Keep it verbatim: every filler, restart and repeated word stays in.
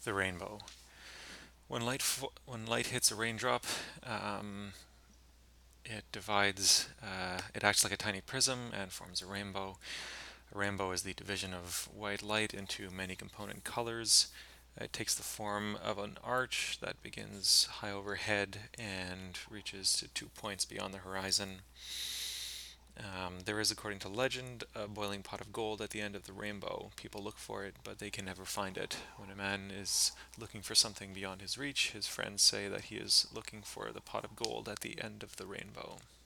The rainbow. When light fo- when light hits a raindrop, um, it divides. Uh, it acts like a tiny prism and forms a rainbow. A rainbow is the division of white light into many component colors. It takes the form of an arch that begins high overhead and reaches to two points beyond the horizon. Um, there is, according to legend, a boiling pot of gold at the end of the rainbow. People look for it, but they can never find it. When a man is looking for something beyond his reach, his friends say that he is looking for the pot of gold at the end of the rainbow.